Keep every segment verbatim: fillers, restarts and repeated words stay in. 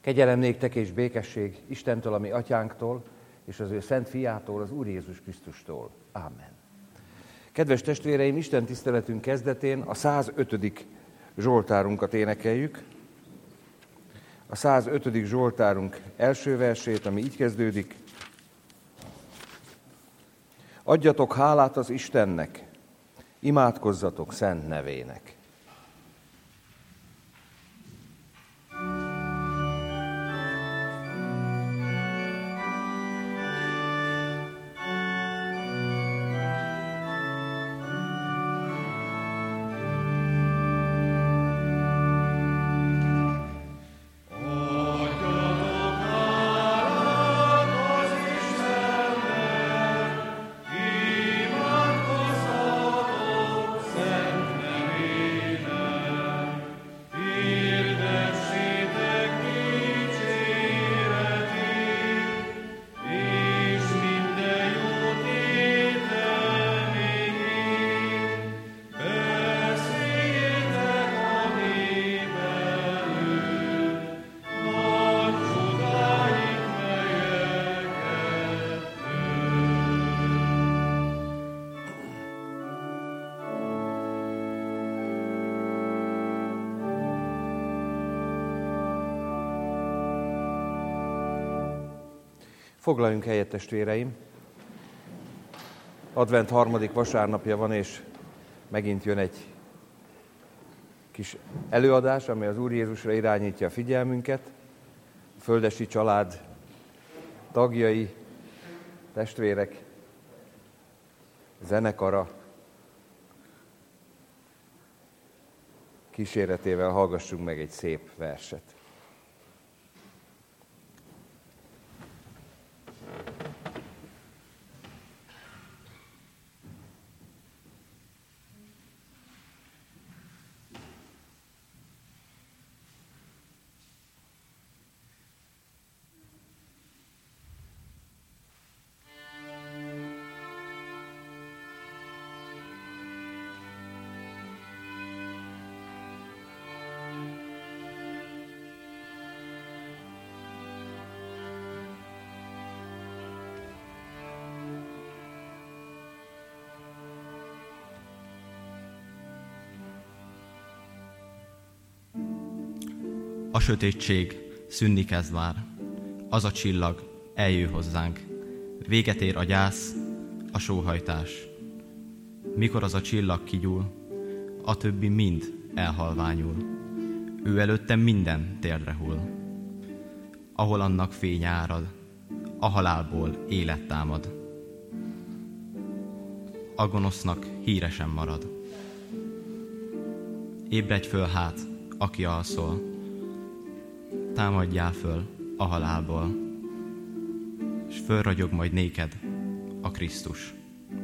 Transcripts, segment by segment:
Kegyelem néktek és békesség Istentől, a mi atyánktól, és az ő szent fiától, az Úr Jézus Krisztustól. Ámen. Kedves testvéreim, Isten tiszteletünk kezdetén a százötödik zsoltárunkat énekeljük. A százötödik zsoltárunk első versét, ami így kezdődik. Adjatok hálát az Istennek, imádkozzatok szent nevének. Foglaljunk helyet, testvéreim! Advent harmadik vasárnapja van, és megint jön egy kis előadás, amely az Úr Jézusra irányítja a figyelmünket. A földesi család tagjai, testvérek, zenekara kíséretével hallgassunk meg egy szép verset. A sötétség szűnni kezd már, az a csillag eljő hozzánk. Véget ér a gyász, a sóhajtás. Mikor az a csillag kigyúl, a többi mind elhalványul. Ő előtte minden térdre hull. Ahol annak fény árad, a halálból élet támad. A gonosznak híre sem marad. Ébredj föl hát, aki alszol, támadjál föl a halálból, és fölragyog majd néked a Krisztus.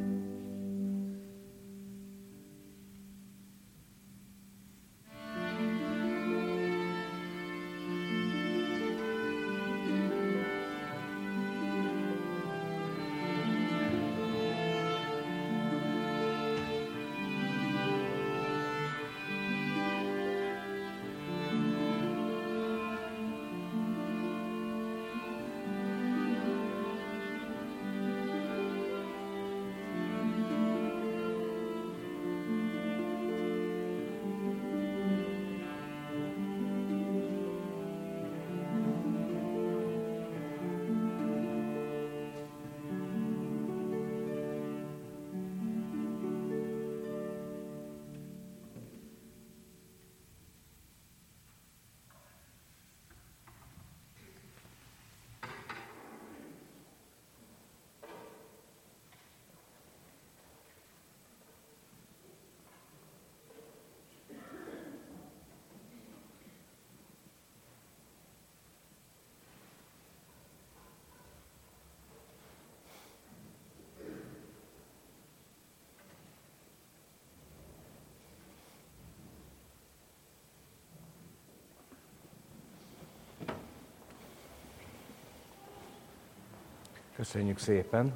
Köszönjük szépen!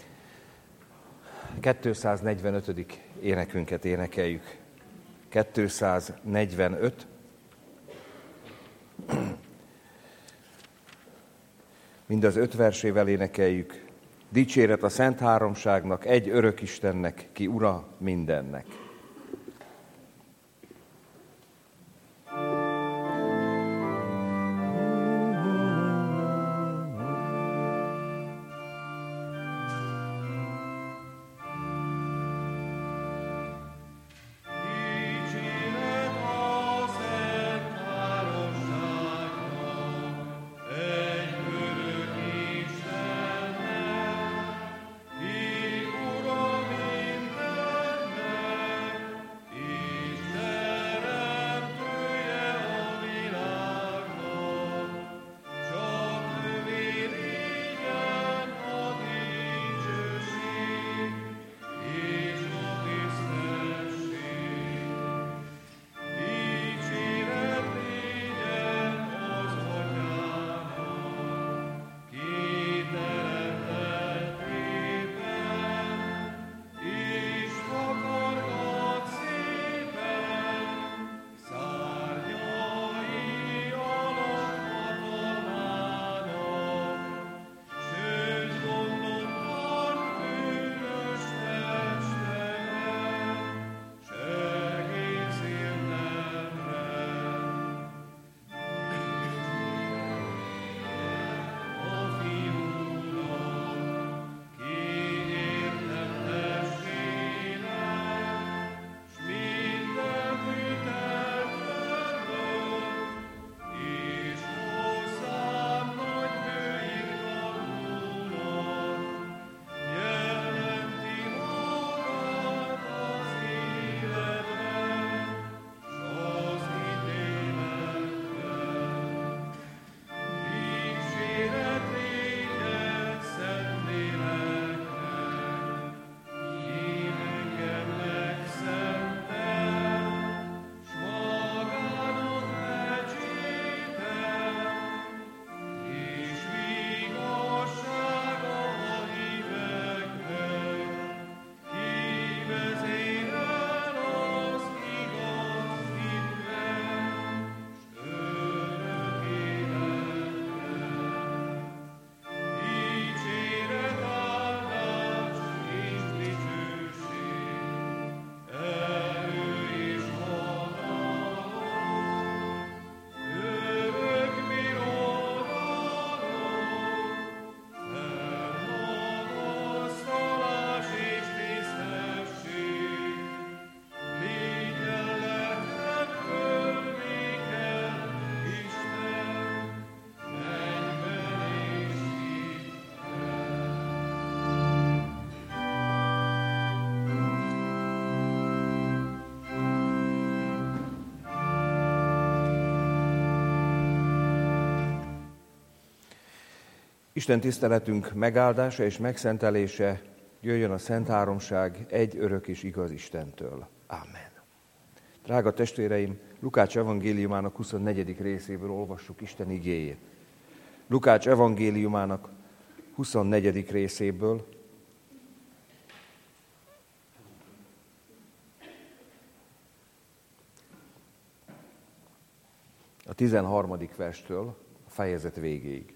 kétszáznegyvenötödik énekünket énekeljük. kétszáznegyvenöt. Mind az öt versével énekeljük. Dicséret a Szent Háromságnak, egy örök Istennek, ki ura mindennek. Isten tiszteletünk megáldása és megszentelése jöjjön a Szent Háromság egy örök és igaz Istentől. Amen. Drága testvéreim, Lukács evangéliumának huszonnegyedik részéből olvassuk Isten igéjét. Lukács evangéliumának huszonnegyedik részéből, a tizenharmadik verstől a fejezet végéig.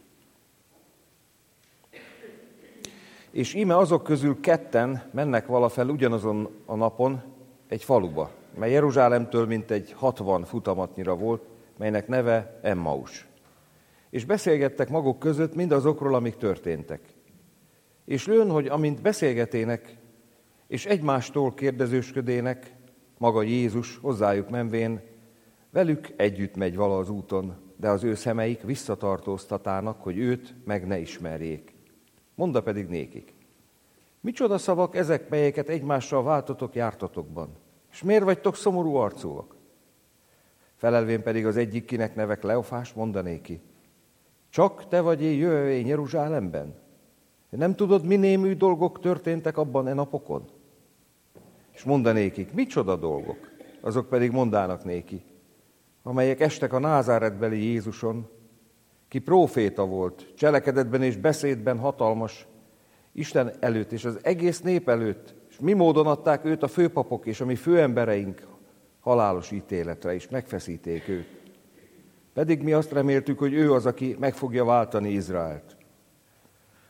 És íme azok közül ketten mennek valafel ugyanazon a napon egy faluba, mely Jeruzsálemtől mintegy hatvan futamatnyira volt, melynek neve Emmaus. És beszélgettek maguk között mindazokról, amik történtek. És lőn, hogy amint beszélgetének, és egymástól kérdezősködének, maga Jézus hozzájuk menvén, velük együtt megy vala az úton, de az ő szemeik visszatartóztatának, hogy őt meg ne ismerjék. Monda pedig nékik: micsoda szavak ezek, melyeket egymással váltotok jártatokban? És miért vagytok szomorú arcúak? Felelvén pedig az egyik, kinek neve Kleofás, mondanéki: csak te vagy én jövőjén Jeruzsálemben? Nem tudod, mi némű dolgok történtek abban e napokon? És mondanékik: micsoda dolgok? Azok pedig mondának néki, amelyek estek a názáretbeli Jézuson, ki próféta volt, cselekedetben és beszédben hatalmas, Isten előtt és az egész nép előtt, és mi módon adták őt a főpapok és a mi főembereink halálos ítéletre, és megfeszíték őt. Pedig mi azt reméltük, hogy ő az, aki meg fogja váltani Izraelt.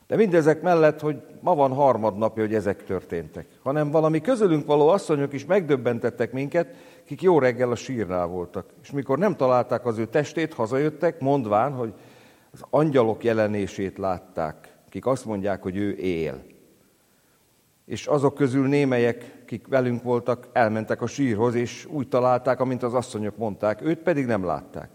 De mindezek mellett, hogy ma van harmadnapja, hogy ezek történtek, hanem valami közülünk való asszonyok is megdöbbentettek minket, kik jó reggel a sírnál voltak. És mikor nem találták az ő testét, hazajöttek, mondván, hogy az angyalok jelenését látták, kik azt mondják, hogy ő él. És azok közül némelyek, kik velünk voltak, elmentek a sírhoz, és úgy találták, amint az asszonyok mondták, őt pedig nem látták.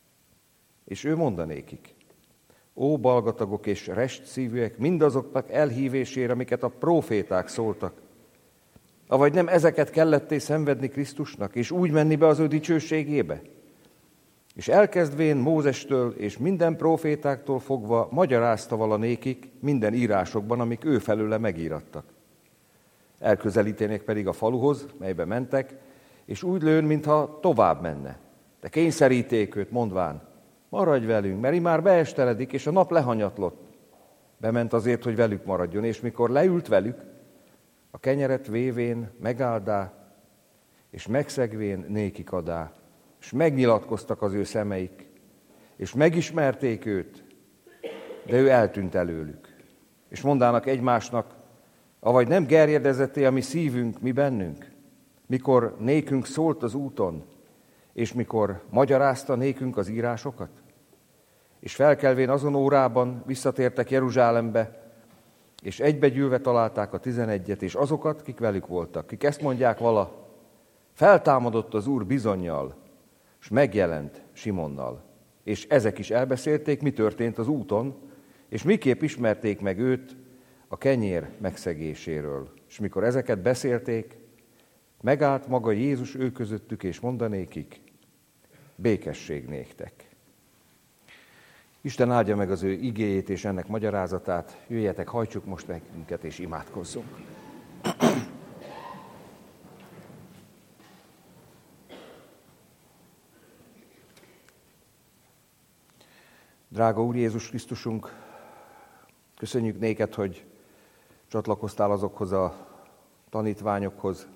És ő mondanékik: ó, balgatagok és rest szívűek, mindazoknak elhívésére, amiket a próféták szóltak. Avagy nem ezeket kelletté szenvedni Krisztusnak, és úgy menni be az ő dicsőségébe? És elkezdvén Mózestől és minden prófétáktól fogva magyarázta vala nékik minden írásokban, amik ő felőle megírattak. Elközelítenék pedig a faluhoz, melybe mentek, és úgy lőn, mintha tovább menne. De kényszeríték őt, mondván: maradj velünk, mert immár beesteledik, és a nap lehanyatlott. Bement azért, hogy velük maradjon, és mikor leült velük, a kenyeret vévén megáldá, és megszegvén nékik adá, és megnyilatkoztak az ő szemeik, és megismerték őt, de ő eltűnt előlük. És mondának egymásnak: avagy nem gerjedezett-e a mi szívünk, mi bennünk, mikor nékünk szólt az úton, és mikor magyarázta nékünk az írásokat? És felkelvén azon órában visszatértek Jeruzsálembe, és egybegyűlve találták a tizenegyet, és azokat, kik velük voltak, kik ezt mondják vala: feltámadott az Úr bizonnyal, és megjelent Simonnal. És ezek is elbeszélték, mi történt az úton, és miképp ismerték meg őt a kenyér megszegéséről. És mikor ezeket beszélték, megállt maga Jézus ő közöttük, és mondanékik: békesség néktek. Isten áldja meg az ő igéjét és ennek magyarázatát. Jöjjetek, hajtsuk most meg minket, és imádkozzunk. Drága Úr Jézus Krisztusunk, köszönjük néked, hogy csatlakoztál azokhoz a tanítványokhoz,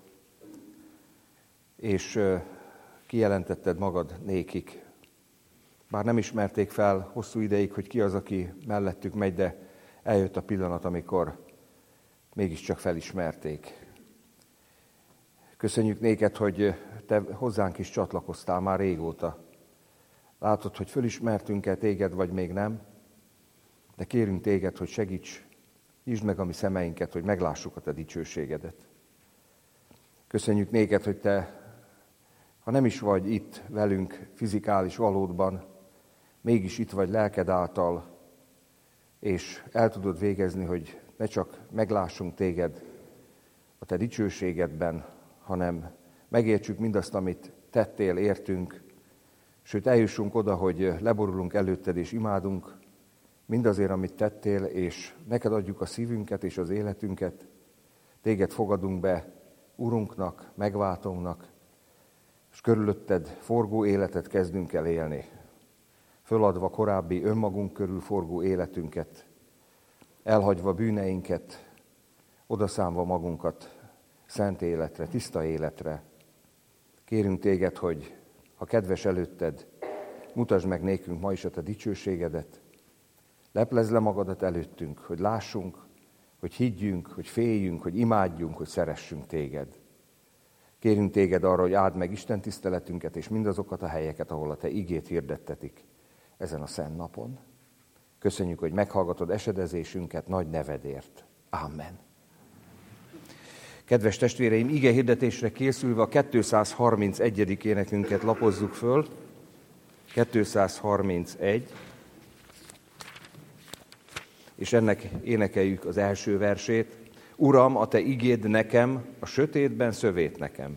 és kijelentetted magad nékik. Bár nem ismerték fel hosszú ideig, hogy ki az, aki mellettük megy, de eljött a pillanat, amikor mégiscsak felismerték. Köszönjük néked, hogy te hozzánk is csatlakoztál már régóta. Látod, hogy fölismertünk-e téged, vagy még nem, de kérünk téged, hogy segíts, nyisd meg a mi szemeinket, hogy meglássuk a te dicsőségedet. Köszönjük néked, hogy te, ha nem is vagy itt velünk fizikális valódban, mégis itt vagy lelked által, és el tudod végezni, hogy ne csak meglássunk téged a te dicsőségedben, hanem megértsük mindazt, amit tettél, értünk, sőt eljussunk oda, hogy leborulunk előtted és imádunk mindazért, amit tettél, és neked adjuk a szívünket és az életünket, téged fogadunk be Urunknak, megváltónknak, és körülötted forgó életet kezdünk el élni, föladva korábbi önmagunk körül forgó életünket, elhagyva bűneinket, odaszámva magunkat szent életre, tiszta életre. Kérünk téged, hogy ha kedves előtted, mutasd meg nékünk ma is a te dicsőségedet, leplezd le magadat előttünk, hogy lássunk, hogy higgyünk, hogy féljünk, hogy imádjunk, hogy szeressünk téged. Kérünk téged arra, hogy áld meg Isten tiszteletünket és mindazokat a helyeket, ahol a te igét hirdettetik ezen a szent napon. Köszönjük, hogy meghallgatod esedezésünket nagy nevedért. Amen. Kedves testvéreim, ige hirdetésre készülve a kétszázharmincegyedik énekünket lapozzuk föl. kétszázharmincegy. És ennek énekeljük az első versét. Uram, a te igéd nekem, a sötétben szövét nekem.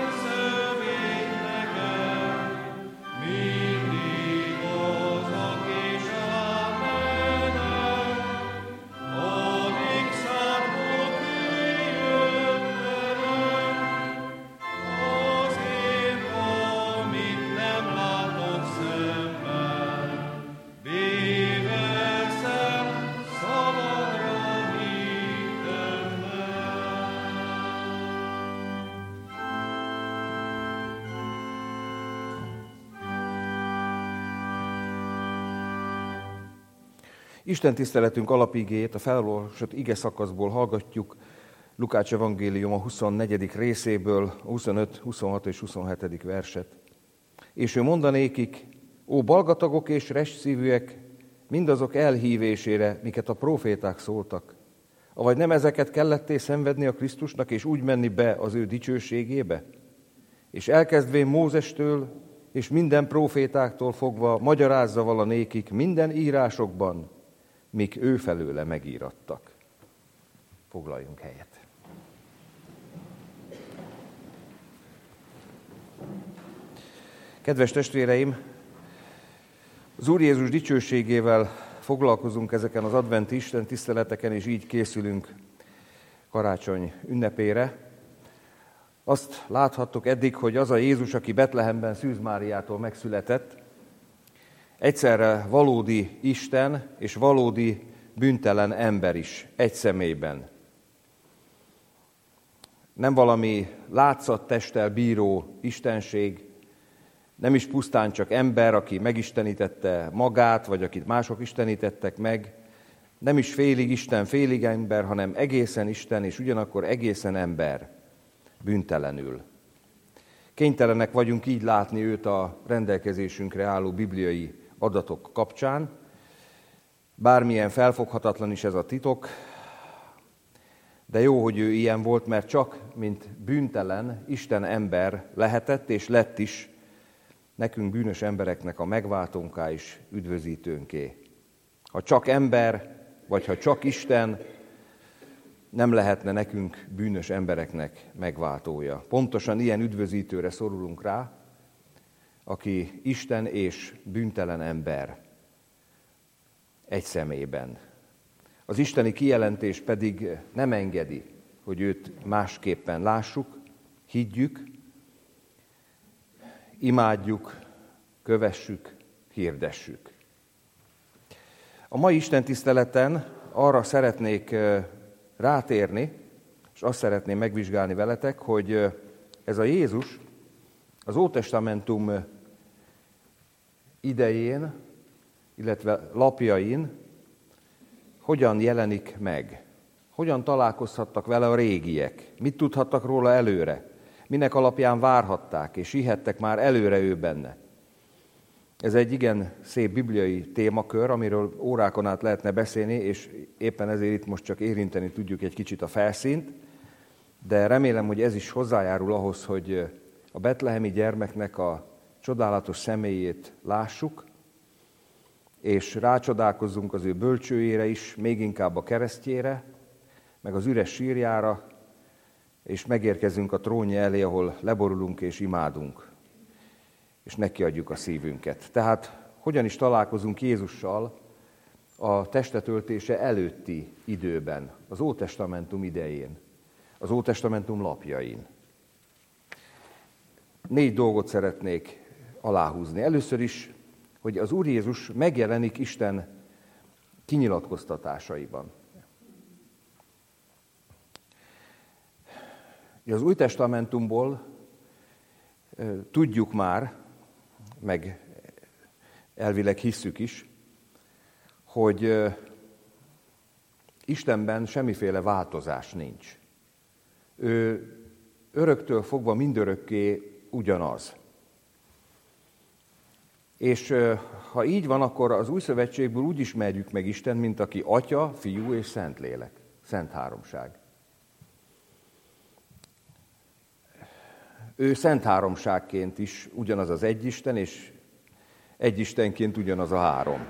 Mindig az, aki Isten tiszteletünk alapigéjét a felolvasott ige szakaszból hallgatjuk, Lukács evangélium a huszonnegyedik részéből, a huszonöt, huszonhat és huszonhetedik verset. És ő mondanékik, ó balgatagok és restszívűek, mindazok elhívésére, miket a próféták szóltak. Avagy nem ezeket kelletté szenvedni a Krisztusnak, és úgy menni be az ő dicsőségébe? És elkezdvén Mózestől és minden prófétáktól fogva magyarázza vala nékik minden írásokban, mik ő felőle megírattak. Foglaljunk helyet. Kedves testvéreim, az Úr Jézus dicsőségével foglalkozunk ezeken az adventi Isten tiszteleteken, és így készülünk karácsony ünnepére. Azt láthattuk eddig, hogy az a Jézus, aki Betlehemben Szűz Máriától megszületett, egyszerre valódi Isten és valódi bűntelen ember is egy személyben. Nem valami látszattesttel bíró istenség, nem is pusztán csak ember, aki megistenítette magát, vagy akit mások istenítettek meg, nem is félig Isten, félig ember, hanem egészen Isten, és ugyanakkor egészen ember, bűntelenül. Kénytelenek vagyunk így látni őt a rendelkezésünkre álló bibliai adatok kapcsán. Bármilyen felfoghatatlan is ez a titok, de jó, hogy ő ilyen volt, mert csak mint bűntelen Isten ember lehetett és lett is nekünk bűnös embereknek a megváltónká és üdvözítőnké. Ha csak ember, vagy ha csak Isten, nem lehetne nekünk bűnös embereknek megváltója. Pontosan ilyen üdvözítőre szorulunk rá, aki Isten és bűntelen ember egy személyben. Az isteni kijelentés pedig nem engedi, hogy őt másképpen lássuk, higgyük, imádjuk, kövessük, hirdessük. A mai istentiszteleten arra szeretnék rátérni, és azt szeretném megvizsgálni veletek, hogy ez a Jézus az Ótestamentum idején, illetve lapjain hogyan jelenik meg, hogyan találkozhattak vele a régiek, mit tudhattak róla előre, minek alapján várhatták, és hihettek már előre ő benne. Ez egy igen szép bibliai témakör, amiről órákon át lehetne beszélni, és éppen ezért itt most csak érinteni tudjuk egy kicsit a felszínt, de remélem, hogy ez is hozzájárul ahhoz, hogy a betlehemi gyermeknek a csodálatos személyét lássuk, és rácsodálkozzunk az ő bölcsőjére is, még inkább a keresztjére, meg az üres sírjára, és megérkezünk a trónja elé, ahol leborulunk és imádunk, és nekiadjuk a szívünket. Tehát hogyan is találkozunk Jézussal a testetöltése előtti időben, az Ótestamentum idején, az Ótestamentum lapjain. Négy dolgot szeretnék aláhúzni. Először is, hogy az Úr Jézus megjelenik Isten kinyilatkoztatásaiban. Az Új Testamentumból tudjuk már, meg elvileg hisszük is, hogy Istenben semmiféle változás nincs. Ő öröktől fogva mindörökké ugyanaz. És ha így van, akkor az Új Szövetségből úgy ismerjük meg Isten, mint aki Atya, Fiú és Szentlélek, Szent Háromság. Ő Szent Háromságként is ugyanaz az egy Isten, és egy Istenként ugyanaz a három.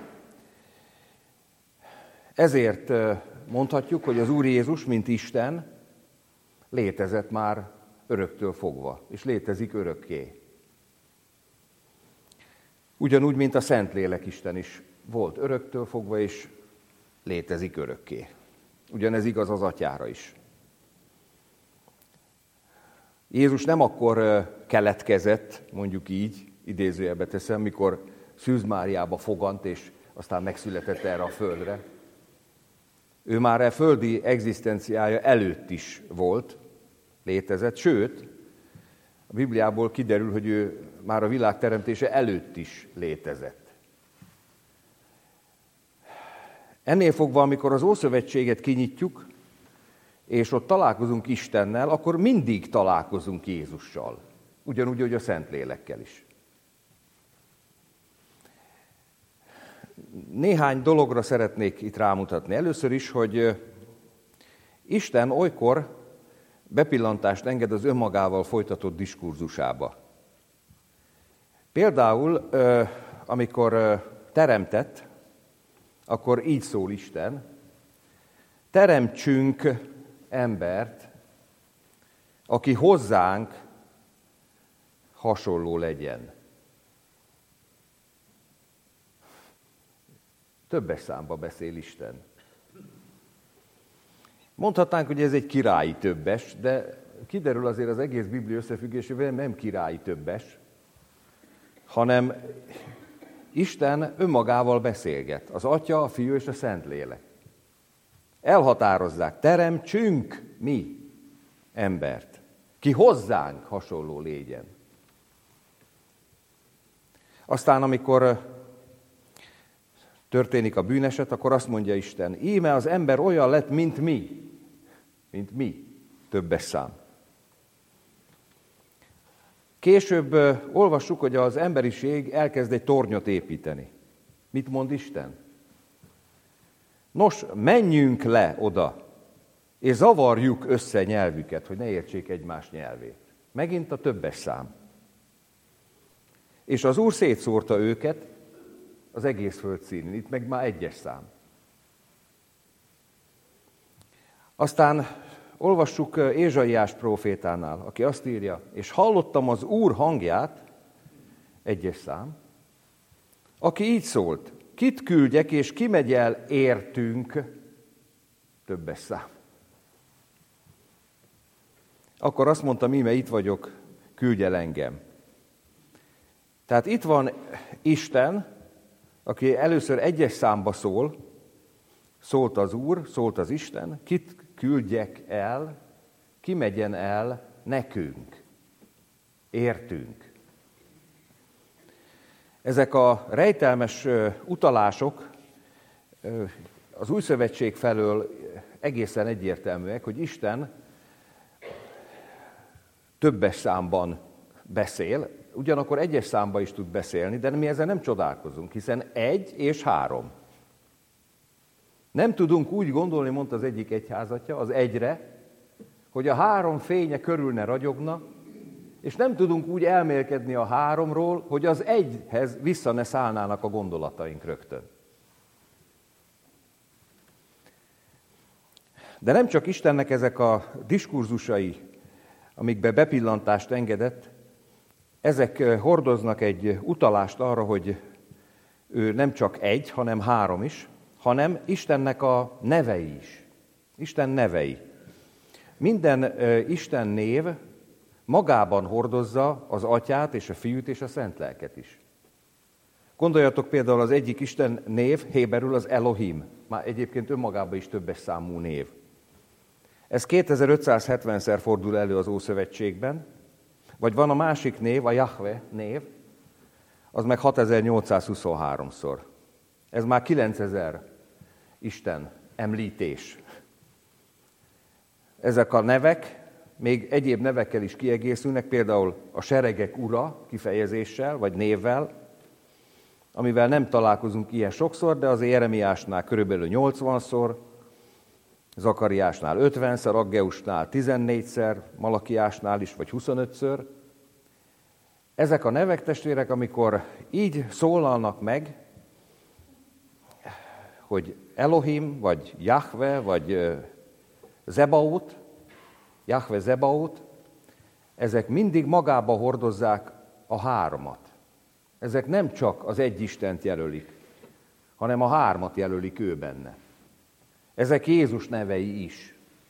Ezért mondhatjuk, hogy az Úr Jézus, mint Isten, létezett már öröktől fogva, és létezik örökké. Ugyanúgy, mint a Szentlélek Isten is volt öröktől fogva, és létezik örökké. Ugyanez igaz az Atyára is. Jézus nem akkor keletkezett, mondjuk így, idézőjelbe teszem, mikor Szűz Máriába fogant, és aztán megszületett erre a földre. Ő már a földi egzisztenciája előtt is volt, létezett, sőt, a Bibliából kiderül, hogy ő már a világ teremtése előtt is létezett. Ennél fogva, amikor az Ószövetséget kinyitjuk, és ott találkozunk Istennel, akkor mindig találkozunk Jézussal. Ugyanúgy, hogy a Szentlélekkel is. Néhány dologra szeretnék itt rámutatni. Először is, hogy Isten olykor bepillantást enged az önmagával folytatott diskurzusába. Például, amikor teremtett, akkor így szól Isten: teremtsünk embert, aki hozzánk hasonló legyen. Többes számba beszél Isten. Mondhatnánk, hogy ez egy királyi többes, de kiderül azért az egész Biblia összefüggésében, nem királyi többes, hanem Isten önmagával beszélget. Az Atya, a Fiú és a Szentlélek. Elhatározzák, teremtsünk mi embert, ki hozzánk hasonló légyen. Aztán, amikor történik a bűneset, akkor azt mondja Isten: íme az ember olyan lett, mint mi. Mint mi. Többes szám. Később olvassuk, hogy az emberiség elkezd egy tornyot építeni. Mit mond Isten? Nos, menjünk le oda, és zavarjuk össze nyelvüket, hogy ne értsék egymás nyelvét. Megint a többes szám. És az Úr szétszórta őket az egész földszínén. Itt meg már egyes szám. Aztán olvassuk Ézsaiás prófétánál, aki azt írja: és hallottam az Úr hangját, egyes szám, aki így szólt: kit küldjek, és ki megy el értünk, többes szám. Akkor azt mondtam: íme itt vagyok, küldj el engem. Tehát itt van Isten, aki először egyes számba szól, szólt az Úr, szólt az Isten, kit küldjek el, ki megyen el nekünk, értünk. Ezek a rejtelmes utalások az Új Szövetség felől egészen egyértelműek, hogy Isten többes számban beszél, ugyanakkor egyes számban is tud beszélni, de mi ezzel nem csodálkozunk, hiszen egy és három. Nem tudunk úgy gondolni, mondta az egyik egyházatja, az egyre, hogy a három fénye körül ne ragyogna, és nem tudunk úgy elmélkedni a háromról, hogy az egyhez vissza ne szállnának a gondolataink rögtön. De nem csak Istennek ezek a diskurzusai, amikbe bepillantást engedett, ezek hordoznak egy utalást arra, hogy ő nem csak egy, hanem három is, hanem Istennek a nevei is. Isten nevei. Minden uh, Isten név magában hordozza az Atyát és a Fiút és a Szentlelket is. Gondoljatok például az egyik Isten név, héberül az Elohim. Már egyébként önmagában is többes számú név. Ez kétezer-ötszázhetvenszer fordul elő az Ószövetségben, vagy van a másik név, a Jahve név, az meg hatezer-nyolcszázhuszonháromszor. Ez már kilencezer Isten említés. Ezek a nevek még egyéb nevekkel is kiegészülnek, például a seregek ura kifejezéssel, vagy névvel, amivel nem találkozunk ilyen sokszor, de az Jeremiásnál körülbelül nyolcvanszor, Zakariásnál ötvenszer, Aggeusnál tizennégyszer, Malakiásnál is, vagy huszonötször. Ezek a nevek, testvérek, amikor így szólalnak meg, hogy Elohim, vagy Jahve, vagy Zebaot, Jahve Zebaot, ezek mindig magába hordozzák a hármat. Ezek nem csak az egy Istent jelölik, hanem a hármat jelölik ő benne. Ezek Jézus nevei is.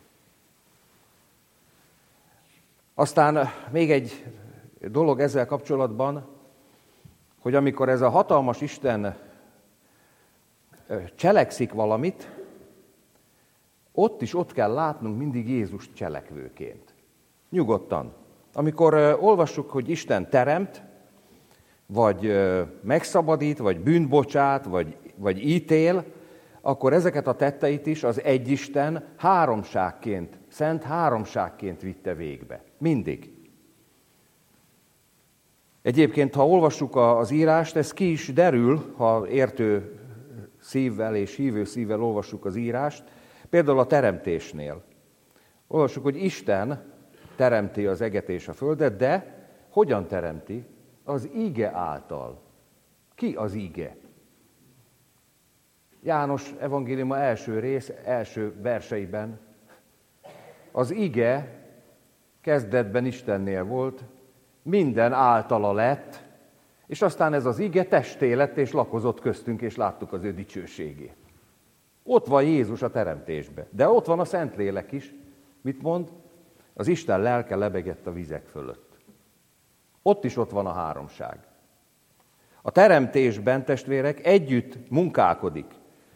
Aztán még egy dolog ezzel kapcsolatban, hogy amikor ez a hatalmas Isten cselekszik valamit, ott is ott kell látnunk mindig Jézust cselekvőként. Nyugodtan. Amikor olvassuk, hogy Isten teremt, vagy megszabadít, vagy bűnt bocsát, vagy, vagy ítél, akkor ezeket a tetteit is az egyisten háromságként, szent háromságként vitte végbe. Mindig. Egyébként, ha olvassuk az írást, ez ki is derül, ha értő szívvel és hívő szívvel olvassuk az írást, például a teremtésnél. Olvassuk, hogy Isten teremti az eget és a földet, de hogyan teremti? Az ige által. Ki az ige? János evangéliuma első rész, első verseiben az ige kezdetben Istennél volt, minden általa lett, és aztán ez az ige testé lett, és lakozott köztünk, és láttuk az ő dicsőségét. Ott van Jézus a teremtésben, de ott van a Szentlélek is. Mit mond? Az Isten lelke lebegett a vizek fölött. Ott is ott van a háromság. A teremtésben, testvérek, együtt munkálkodik.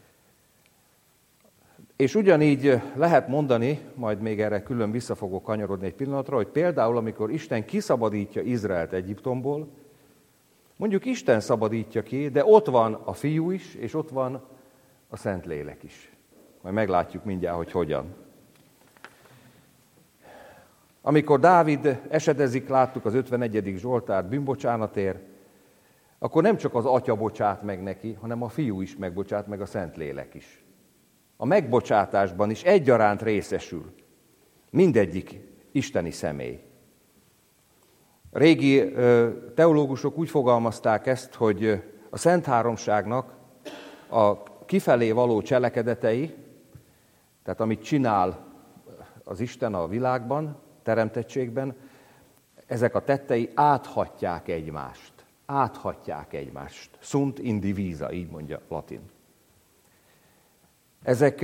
És ugyanígy lehet mondani, majd még erre külön vissza fogok kanyarodni egy pillanatra, hogy például, amikor Isten kiszabadítja Izraelt Egyiptomból, mondjuk Isten szabadítja ki, de ott van a Fiú is, és ott van a Szentlélek is. Majd meglátjuk mindjárt, hogy hogyan. Amikor Dávid esedezik, láttuk az ötvenegyedik Zsoltárt, bűnbocsánatért, akkor nem csak az Atya bocsát meg neki, hanem a Fiú is megbocsát, meg a Szentlélek is. A megbocsátásban is egyaránt részesül mindegyik isteni személy. A régi teológusok úgy fogalmazták ezt, hogy a Szent Háromságnak a kifelé való cselekedetei, tehát amit csinál az Isten a világban, teremtettségben, ezek a tettei áthatják egymást. Áthatják egymást. Sunt indivisa, így mondja latin. Ezek,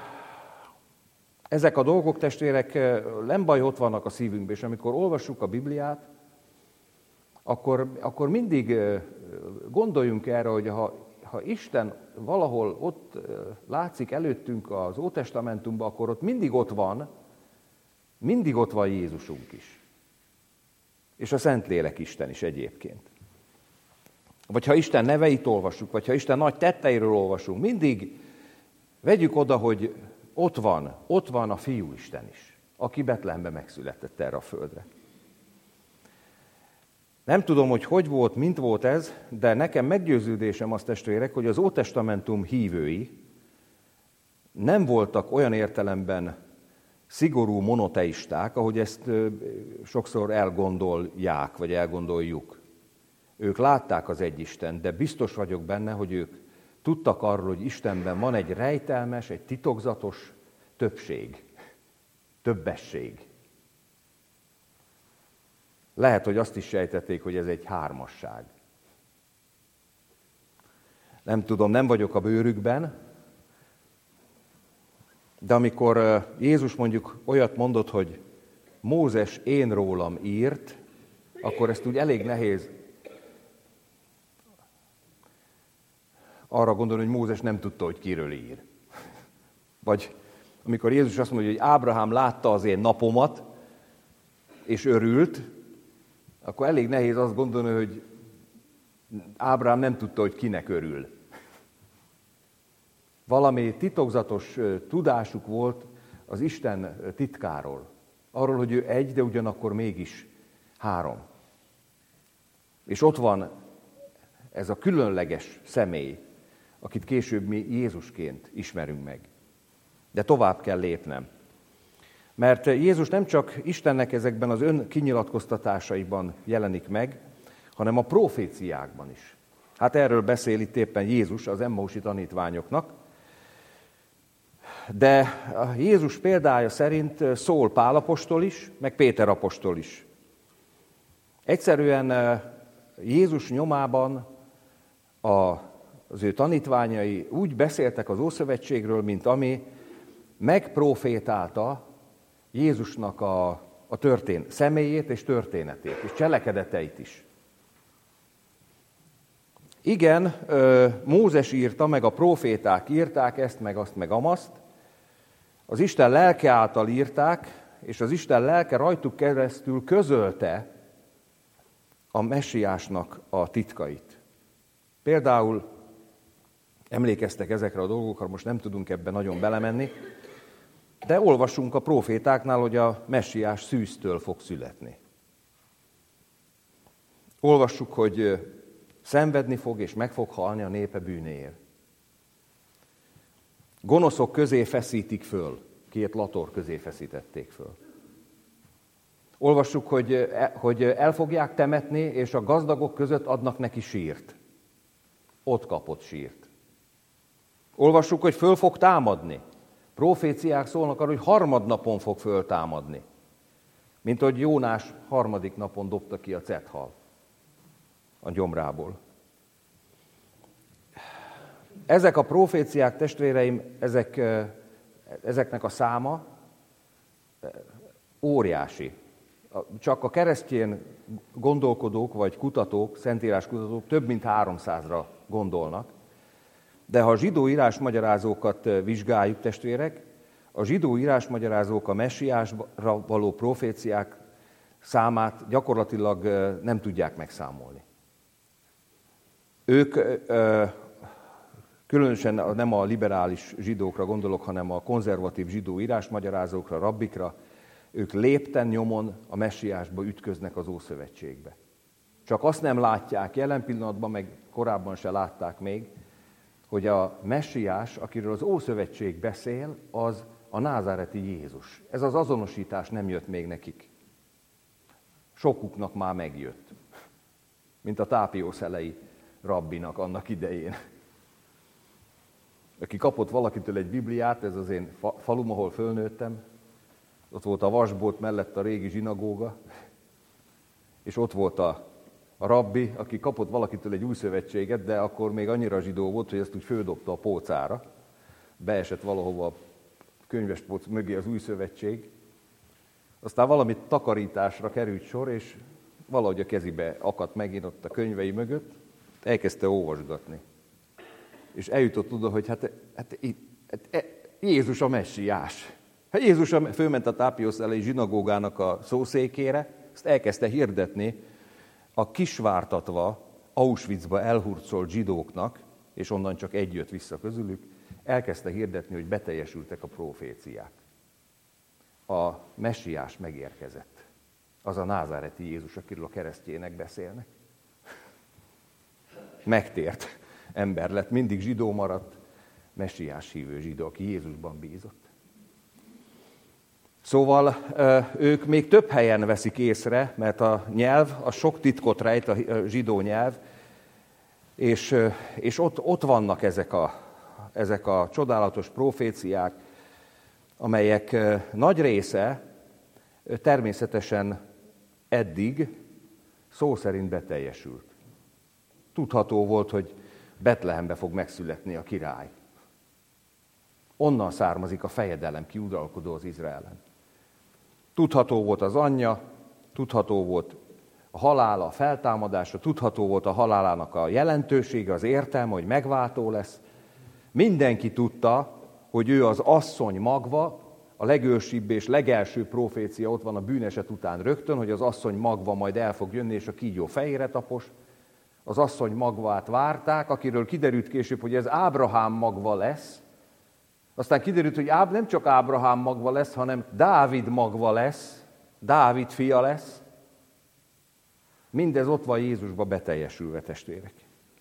ezek a dolgok, testvérek, nem baj, ott vannak a szívünkben, és amikor olvassuk a Bibliát, akkor, akkor mindig gondoljunk erre, hogy ha, ha Isten valahol ott látszik előttünk az Ótestamentumban, akkor ott mindig ott van, mindig ott van Jézusunk is. És a Szentlélek Isten is egyébként. Vagy ha Isten neveit olvassuk, vagy ha Isten nagy tetteiről olvasunk, mindig vegyük oda, hogy ott van, ott van a Fiú Isten is, aki Betlehemben megszületett erre a földre. Nem tudom, hogy hogy volt, mint volt ez, de nekem meggyőződésem az, testvérek, hogy az Ótestamentum hívői nem voltak olyan értelemben szigorú monoteisták, ahogy ezt sokszor elgondolják, vagy elgondoljuk. Ők látták az egy Istent, de biztos vagyok benne, hogy ők tudtak arról, hogy Istenben van egy rejtelmes, egy titokzatos többség, többesség. Lehet, hogy azt is sejtették, hogy ez egy hármasság. Nem tudom, nem vagyok a bőrükben, de amikor Jézus mondjuk olyat mondott, hogy Mózes én rólam írt, akkor ezt úgy elég nehéz arra gondolni, hogy Mózes nem tudta, hogy kiről ír. Vagy amikor Jézus azt mondja, hogy Ábrahám látta az én napomat, és örült, akkor elég nehéz azt gondolni, hogy Ábrahám nem tudta, hogy kinek örül. Valami titokzatos tudásuk volt az Isten titkáról. Arról, hogy ő egy, de ugyanakkor mégis három. És ott van ez a különleges személy, akit később mi Jézusként ismerünk meg. De tovább kell lépnem. Mert Jézus nem csak Istennek ezekben az ön kinyilatkoztatásaiban jelenik meg, hanem a proféciákban is. Hát erről beszél itt éppen Jézus az emmausi tanítványoknak. De Jézus példája szerint szól Pál apostol is, meg Péter apostol is. Egyszerűen Jézus nyomában a, az ő tanítványai úgy beszéltek az Ószövetségről, mint ami megprofétálta Jézusnak a, a történ, személyét és történetét, és cselekedeteit is. Igen, Mózes írta, meg a proféták írták ezt, meg azt, meg amaszt. Az Isten lelke által írták, és az Isten lelke rajtuk keresztül közölte a messiásnak a titkait. Például emlékeztek ezekre a dolgokra, most nem tudunk ebben nagyon belemenni, de olvassunk a prófétáknál, hogy a messiás szűztől fog születni. Olvassuk, hogy szenvedni fog és meg fog halni a népe bűnéért. Gonoszok közé feszítik föl, két lator közé feszítették föl. Olvassuk, hogy, hogy el fogják temetni, és a gazdagok között adnak neki sírt. Ott kapott sírt. Olvassuk, hogy föl fog támadni. Proféciák szólnak arról, hogy harmadnapon fog föltámadni. Mint hogy Jónás harmadik napon dobta ki a cethal a gyomrából. Ezek a proféciák, testvéreim, ezek, ezeknek a száma óriási. Csak a keresztény gondolkodók vagy kutatók, szentírás kutatók több mint háromszázra gondolnak. De ha a zsidó írásmagyarázókat vizsgáljuk, testvérek, a zsidó írásmagyarázók a messiásra való proféciák számát gyakorlatilag nem tudják megszámolni. Ők, különösen nem a liberális zsidókra gondolok, hanem a konzervatív zsidó írásmagyarázókra, rabbikra, ők lépten nyomon a messiásba ütköznek az Ószövetségbe. Csak azt nem látják jelen pillanatban, meg korábban se látták még, hogy a messiás, akiről az Ószövetség beszél, az a názáreti Jézus. Ez az azonosítás nem jött még nekik. Sokuknak már megjött, mint a tápiószelei rabbinak annak idején. Aki kapott valakitől egy Bibliát, ez az én falum, ahol fölnőttem, ott volt a vasbolt mellett a régi zsinagóga, és ott volt a, a rabbi, aki kapott valakitől egy új szövetséget, de akkor még annyira zsidó volt, hogy ezt úgy földobta a pócára. Beesett valahova a könyvespóc mögé az új szövetség. Aztán valami takarításra került sor, és valahogy a kezibe akadt megint ott a könyvei mögött, elkezdte olvasgatni. És eljutott oda, hogy hát, hát, hát Jézus a messiás. Hát Jézus fölment a tápiószelei zsinagógának a szószékére, ezt elkezdte hirdetni a kisvártatva Auschwitzba elhurcolt zsidóknak, és onnan csak egy jött vissza közülük, elkezdte hirdetni, hogy beteljesültek a proféciák. A messiás megérkezett. Az a názáreti Jézus, akiről a keresztjének beszélnek. Megtért ember lett, mindig zsidó maradt, messiás hívő zsidó, aki Jézusban bízott. Szóval ők még több helyen veszik észre, mert a nyelv, a sok titkot rejt, a zsidó nyelv, és, és ott, ott vannak ezek a, ezek a csodálatos proféciák, amelyek nagy része természetesen eddig szó szerint beteljesült. Tudható volt, hogy Betlehembe fog megszületni a király. Onnan származik a fejedelem, ki uralkodó az Izraelen. Tudható volt az anyja, tudható volt a halála, a feltámadása, tudható volt a halálának a jelentősége, az értelme, hogy megváltó lesz. Mindenki tudta, hogy ő az asszony magva, a legősibb és legelső profécia ott van a bűneset után rögtön, hogy az asszony magva majd el fog jönni, és a kígyó fejére tapos. Az asszony magvát várták, akiről kiderült később, hogy ez Ábrahám magva lesz. Aztán kiderült, hogy Áb nem csak Ábrahám magva lesz, hanem Dávid magva lesz, Dávid fia lesz. Mindez ott van Jézusba beteljesülve, testvérek.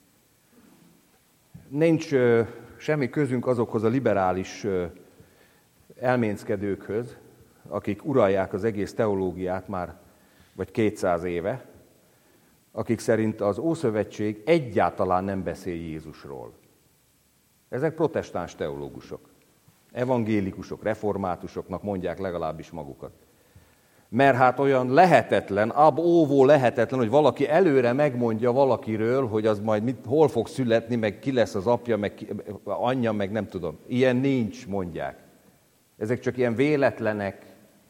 Nincs ö, semmi közünk azokhoz a liberális ö, elménckedőkhöz, akik uralják az egész teológiát már vagy kétszáz éve, akik szerint az Ószövetség egyáltalán nem beszél Jézusról. Ezek protestáns teológusok, evangélikusok, reformátusoknak mondják legalábbis magukat. Mert hát olyan lehetetlen, ab óvó lehetetlen, hogy valaki előre megmondja valakiről, hogy az majd mit, hol fog születni, meg ki lesz az apja, meg ki, anyja, meg nem tudom. Ilyen nincs, mondják. Ezek csak ilyen véletlenek.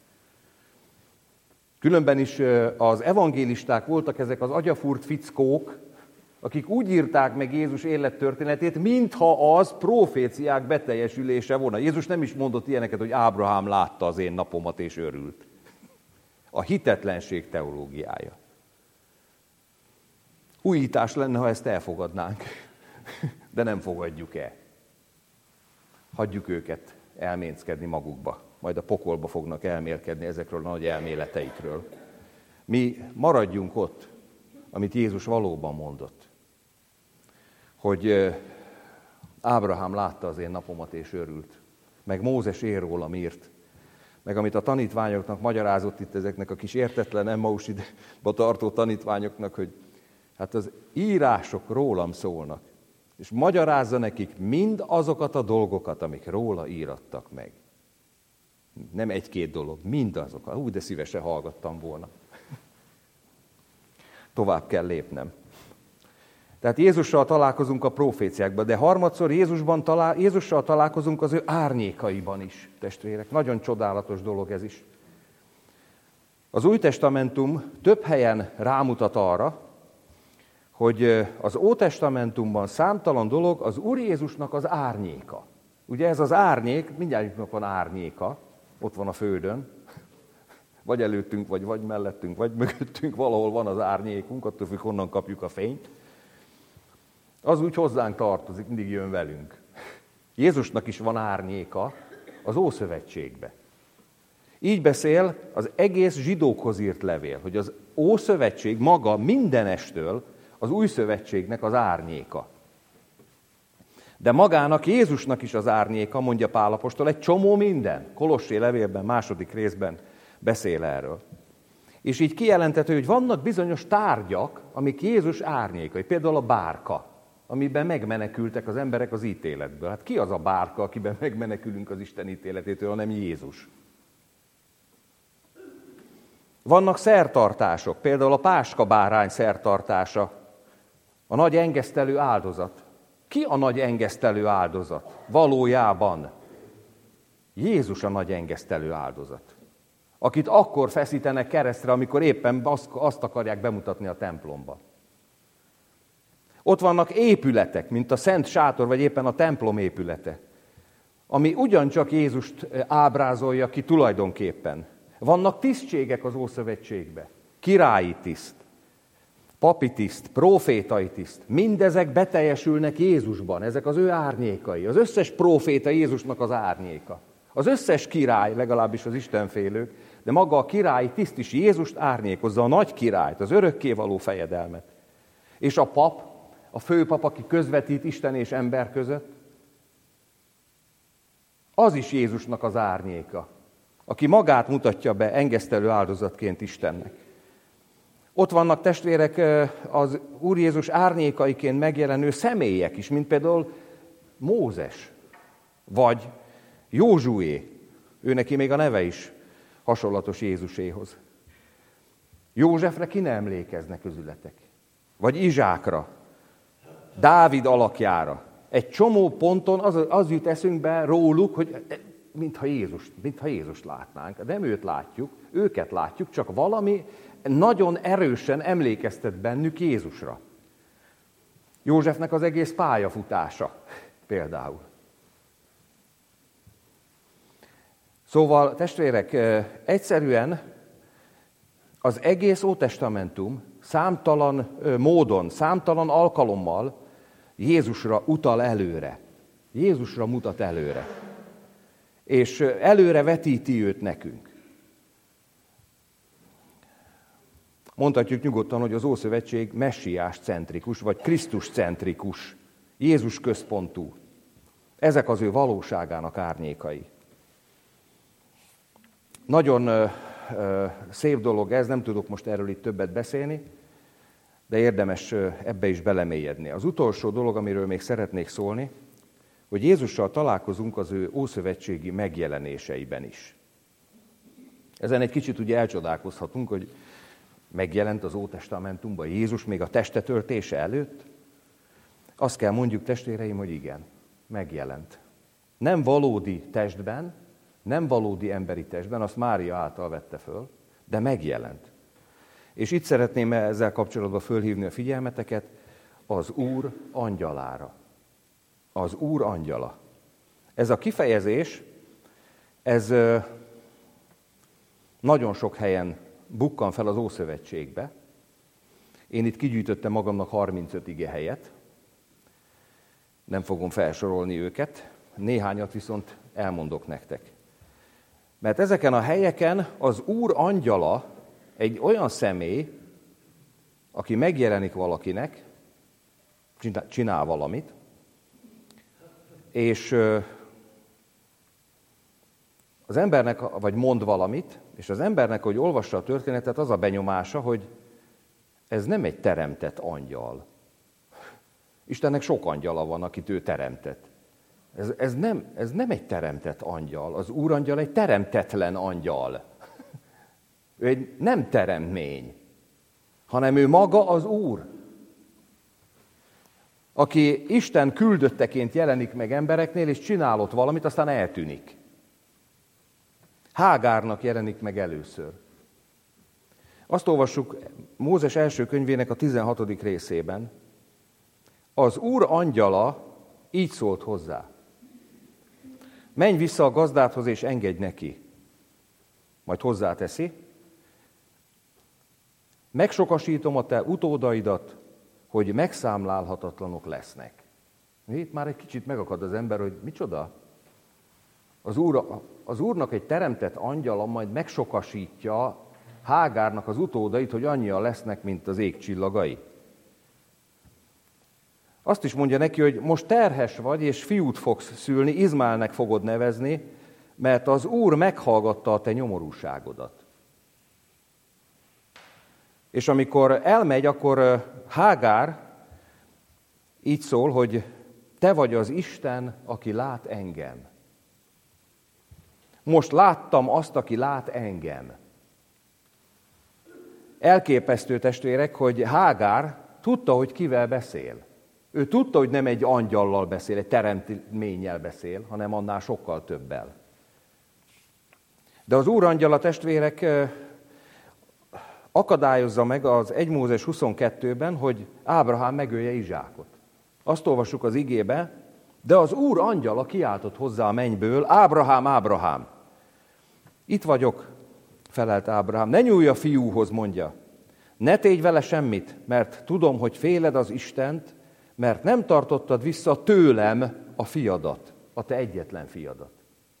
Különben is az evangélisták voltak ezek az agyafúrt fickók, akik úgy írták meg Jézus élettörténetét, mintha az proféciák beteljesülése volna. Jézus nem is mondott ilyeneket, hogy Ábrahám látta az én napomat és örült. A hitetlenség teológiája. Újítás lenne, ha ezt elfogadnánk. de nem fogadjuk el. Hagyjuk őket elménckedni magukba, majd a pokolba fognak elmélkedni ezekről a nagy elméleteikről. Mi maradjunk ott, amit Jézus valóban mondott, hogy Ábrahám látta az én napomat és örült, meg Mózes ér rólam írt, meg amit a tanítványoknak magyarázott itt ezeknek a kis értetlen Emmausba tartó tanítványoknak, hogy hát az írások rólam szólnak, és magyarázza nekik mind azokat a dolgokat, amik róla írattak meg. Nem egy-két dolog, mind azokat. Úgy, de szívesen hallgattam volna. Tovább kell lépnem. Tehát Jézussal találkozunk a proféciákban, de harmadszor Jézusban talál, Jézussal találkozunk az ő árnyékaiban is, testvérek. Nagyon csodálatos dolog ez is. Az Új Testamentum több helyen rámutat arra, hogy az Ótestamentumban számtalan dolog az Úr Jézusnak az árnyéka. Ugye ez az árnyék, mindjárt van árnyéka, ott van a földön, vagy előttünk, vagy, vagy mellettünk, vagy mögöttünk, valahol van az árnyékunk, attól függ, honnan kapjuk a fényt. Az úgy hozzánk tartozik, mindig jön velünk. Jézusnak is van árnyéka az Ószövetségbe. Így beszél az egész zsidókhoz írt levél, hogy az Ószövetség maga mindenestől az Új Szövetségnek az árnyéka. De magának, Jézusnak is az árnyéka, mondja Pál apostol, egy csomó minden. Kolossé levélben, második részben beszél erről. És így kijelenthető, hogy vannak bizonyos tárgyak, amik Jézus árnyékai. Például a bárka, amiben megmenekültek az emberek az ítéletből. Hát ki az a bárka, akiben megmenekülünk az Isten ítéletétől, hanem Jézus? Vannak szertartások, például a páskabárány szertartása, a nagy engesztelő áldozat. Ki a nagy engesztelő áldozat? Valójában Jézus a nagy engesztelő áldozat, akit akkor feszítenek keresztre, amikor éppen azt akarják bemutatni a templomba. Ott vannak épületek, mint a Szent Sátor, vagy éppen a templom épülete, ami ugyancsak Jézust ábrázolja ki tulajdonképpen. Vannak tisztségek az Ószövetségben, királyi tiszt, papi tiszt, prófétai tiszt, mindezek beteljesülnek Jézusban, ezek az ő árnyékai. Az összes próféta Jézusnak az árnyéka. Az összes király, legalábbis az istenfélők, de maga a királyi tiszt is Jézust árnyékozza, a nagy királyt, az örökkévaló fejedelmet. És a pap, a főpap, aki közvetít Isten és ember között, az is Jézusnak az árnyéka, aki magát mutatja be engesztelő áldozatként Istennek. Ott vannak, testvérek, az Úr Jézus árnyékaiként megjelenő személyek is, mint például Mózes, vagy Józsué, ő neki még a neve is hasonlatos Jézuséhoz. Józsefre ki ne emlékezne közületek? Vagy Izsákra, Dávid alakjára. Egy csomó ponton az, az jut eszünkbe róluk, hogy mintha Jézust, mintha Jézust látnánk. Nem őt látjuk, őket látjuk, csak valami nagyon erősen emlékeztet bennük Jézusra. Józsefnek az egész pályafutása például. Szóval, testvérek, egyszerűen az egész Ótestamentum számtalan módon, számtalan alkalommal Jézusra utal előre. Jézusra mutat előre. És előre vetíti őt nekünk. Mondhatjuk nyugodtan, hogy az Ószövetség messiás centrikus, vagy Krisztus centrikus, Jézus központú. Ezek az ő valóságának árnyékai. Nagyon ö, ö, szép dolog ez, nem tudok most erről itt többet beszélni, de érdemes ö, ebbe is belemélyedni. Az utolsó dolog, amiről még szeretnék szólni, hogy Jézussal találkozunk az ő ószövetségi megjelenéseiben is. Ezen egy kicsit ugye elcsodálkozhatunk, hogy megjelent az Ótestamentumban Jézus még a testetöltése előtt. Azt kell mondjuk, testvéreim, hogy igen, megjelent. Nem valódi testben, nem valódi emberi testben, azt Mária által vette föl, de megjelent. És itt szeretném ezzel kapcsolatban fölhívni a figyelmeteket az Úr angyalára. Az Úr angyala. Ez a kifejezés, ez nagyon sok helyen bukkan fel az Nem fogom felsorolni őket, néhányat viszont elmondok nektek. Mert ezeken a helyeken az Úr angyala egy olyan személy, aki megjelenik valakinek, csinál valamit, és az embernek, vagy mond valamit, és az embernek, hogy olvassa a történetet, az a benyomása, hogy ez nem egy teremtett angyal. Istennek sok angyala van, akit ő teremtett. Ez, ez, nem, ez nem egy teremtett angyal. Az úrangyal egy teremtetlen angyal. Ő egy nem teremtmény, hanem ő maga az Úr, aki Isten küldötteként jelenik meg embereknél, és csinál ott valamit, aztán eltűnik. Hágárnak jelenik meg először. Azt olvassuk Mózes első könyvének a tizenhatodik részében. Az Úr angyala így szólt hozzá. Menj vissza a gazdádhoz, és engedj neki. Majd hozzáteszi. Megsokasítom a te utódaidat, hogy megszámlálhatatlanok lesznek. Itt már egy kicsit megakad az ember, hogy micsoda? Az, úr, az Úrnak egy teremtett angyala majd megsokasítja Hágárnak az utódait, hogy annyian lesznek, mint az ég csillagai. Azt is mondja neki, hogy most terhes vagy, és fiút fogsz szülni, Izmaelnek fogod nevezni, mert az Úr meghallgatta a te nyomorúságodat. És amikor elmegy, akkor Hágár így szól, hogy te vagy az Isten, aki lát engem. Most láttam azt, aki lát engem. Elképesztő, testvérek, hogy Hágár tudta, hogy kivel beszél. Ő tudta, hogy nem egy angyallal beszél, egy teremtménnyel beszél, hanem annál sokkal többel. De az Úr angyala, testvérek, akadályozza meg az egy Mózes huszonkettőben, hogy Ábrahám megölje Izsákot. Azt olvassuk az igébe, de az Úr angyala kiáltott hozzá a mennyből, Ábrahám, Ábrahám. Itt vagyok, felelt Ábrahám. Ne nyúlj a fiúhoz, mondja. Ne tégy vele semmit, mert tudom, hogy féled az Istent, mert nem tartottad vissza tőlem a fiadat, a te egyetlen fiadat.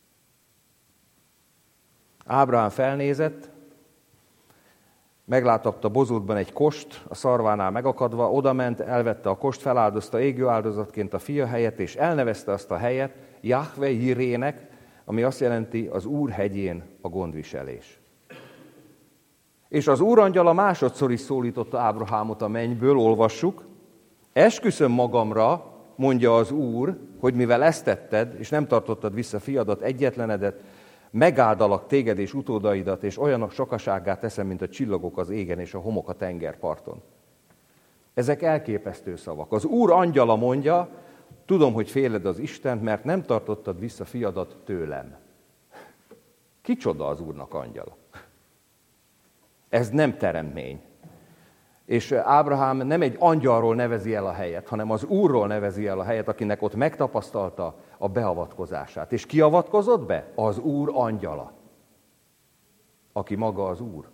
Ábrahám felnézett, meglátott bozótban egy kost, a szarvánál megakadva, odament, elvette a kost, feláldozta égő áldozatként a fia helyett, és elnevezte azt a helyet Jahve Jirének, ami azt jelenti az Úr hegyén a gondviselés. És az Úr angyala másodszor is szólította Ábrahámot a mennyből, olvassuk, esküszöm magamra, mondja az Úr, hogy mivel ezt tetted, és nem tartottad vissza fiadat, egyetlenedet, megáldalak téged és utódaidat, és olyanok sokaságát teszem, mint a csillagok az égen és a homok a tengerparton. Ezek elképesztő szavak. Az Úr angyala mondja, tudom, hogy féled az Istent, mert nem tartottad vissza fiadat tőlem. Kicsoda az Úrnak angyala? Ez nem teremtmény. És Ábrahám nem egy angyalról nevezi el a helyet, hanem az Úrról nevezi el a helyet, akinek ott megtapasztalta a beavatkozását. És ki avatkozott be? Az Úr angyala, aki maga az Úr.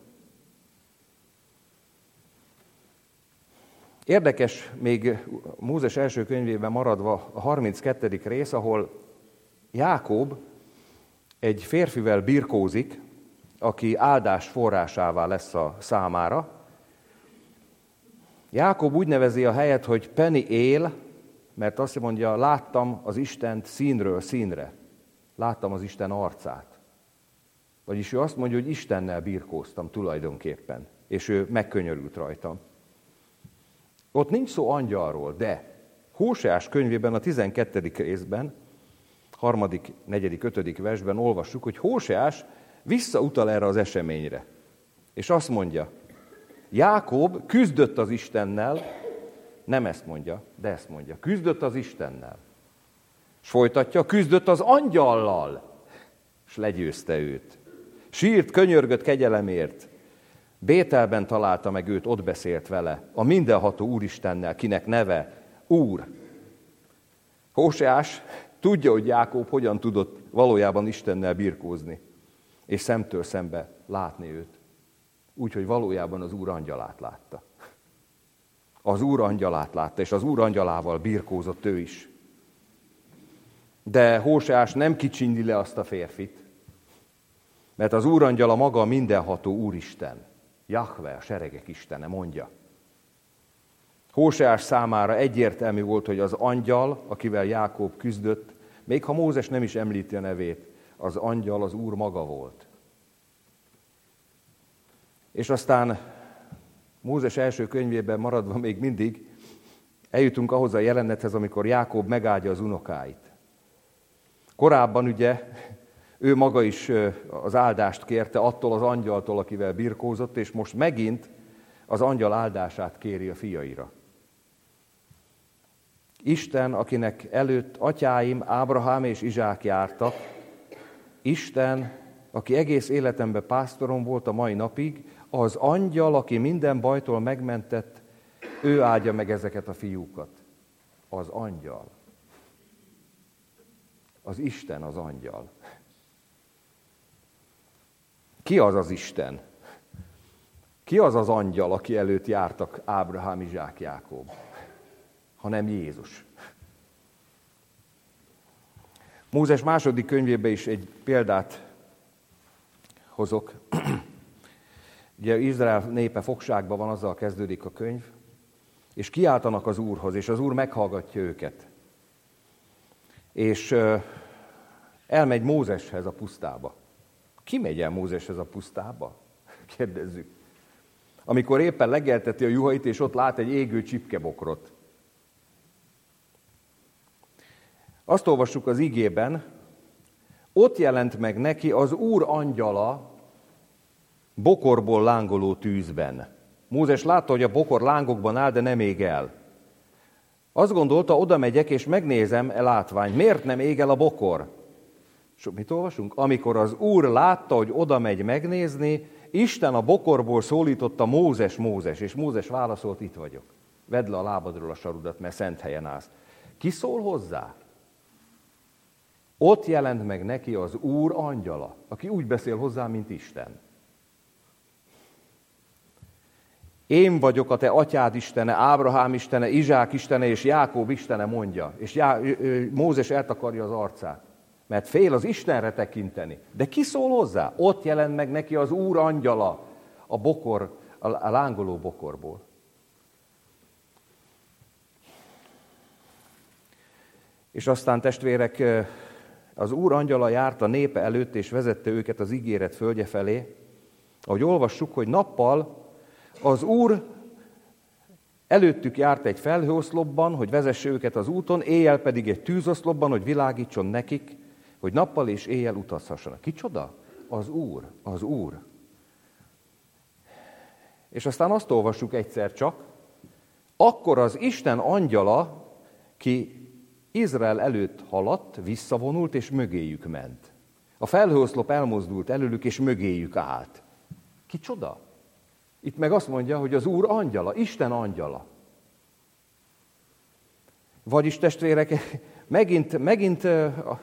Érdekes, még Mózes első könyvében maradva a harminckettedik rész, ahol Jákob egy férfivel birkózik, aki áldás forrásává lesz a számára. Jákob úgy nevezi a helyet, hogy Peni él, mert azt mondja, láttam az Istent színről színre. Láttam az Isten arcát. Vagyis ő azt mondja, hogy Istennel birkóztam tulajdonképpen, és ő megkönyörült rajtam. Ott nincs szó angyalról, de Hóseás könyvében a tizenkettedik részben, harmadik, negyedik, ötödik versben olvassuk, hogy Hóseás visszautal erre az eseményre. És azt mondja, Jákob küzdött az Istennel, nem ezt mondja, de ezt mondja, küzdött az Istennel. És folytatja, küzdött az angyallal, és legyőzte őt. Sírt, könyörgött kegyelemért. Bételben találta meg őt, ott beszélt vele, a mindenható Úristennel, kinek neve Úr. Hóseás tudja, hogy Jákob hogyan tudott valójában Istennel birkózni, és szemtől szembe látni őt. Úgyhogy valójában az Úr angyalát látta. Az Úr angyalát látta, és az Úr angyalával birkózott ő is. De Hóseás nem kicsinyli le azt a férfit, mert az úrangyala maga a mindenható Úristen, Jahve, a seregek istene, mondja. Hóseás számára egyértelmű volt, hogy az angyal, akivel Jákob küzdött, még ha Mózes nem is említi a nevét, az angyal az Úr maga volt. És aztán Mózes első könyvében maradva még mindig eljutunk ahhoz a jelenethez, amikor Jákob megáldja az unokáit. Korábban ugye ő maga is az áldást kérte attól az angyaltól, akivel birkózott, és most megint az angyal áldását kéri a fiaira. Isten, akinek előtt atyáim Ábrahám és Izsák jártak, Isten, aki egész életemben pásztorom volt a mai napig, az angyal, aki minden bajtól megmentett, ő áldja meg ezeket a fiúkat. Az angyal. Az Isten az angyal. Ki az az Isten? Ki az az angyal, aki előtt jártak Ábrahám, Izsák, Jákob? Hanem Jézus. Mózes második könyvében is egy példát hozok. Ugye Izrael népe fogságban van, azzal kezdődik a könyv, és kiáltanak az Úrhoz, és az Úr meghallgatja őket. És elmegy Mózeshez a pusztába. Ki megy el Mózeshez a pusztába? Kérdezzük. Amikor éppen legelteti a juhait, és ott lát egy égő csipkebokrot. Azt olvassuk az igében, ott jelent meg neki az Úr angyala bokorból lángoló tűzben. Mózes látta, hogy a bokor lángokban áll, de nem ég el. Azt gondolta, oda megyek, és megnézem e látványt. Miért nem ég el a bokor? És mit olvasunk? Amikor az Úr látta, hogy oda megy megnézni, Isten a bokorból szólította: Mózes, Mózes, és Mózes válaszolt: itt vagyok. Vedd le a lábadról a sarudat, mert szent helyen állsz. Ki szól hozzá? Ott jelent meg neki az Úr angyala, aki úgy beszél hozzá, mint Isten. Én vagyok a te atyád istene, Ábrahám istene, Izsák istene és Jákob istene, mondja. És Já- Mózes eltakarja az arcát, mert fél az Istenre tekinteni. De ki szól hozzá? Ott jelent meg neki az Úr angyala a bokor, a lángoló bokorból. És aztán, testvérek, az Úr angyala járt a népe előtt, és vezette őket az ígéret földje felé. Ahogy olvassuk, hogy nappal az Úr előttük járt egy felhőoszlopban, hogy vezesse őket az úton, éjjel pedig egy tűzoszlopban, hogy világítson nekik, hogy nappal és éjjel utazhassanak. Kicsoda? Az Úr, az Úr. És aztán azt olvassuk egyszer csak, akkor az Isten angyala, ki Izrael előtt haladt, visszavonult, és mögéjük ment. A felhőoszlop elmozdult előlük, és mögéjük állt. Kicsoda? Itt meg azt mondja, hogy az Úr angyala, Isten angyala. Vagyis, testvérek, megint, megint a,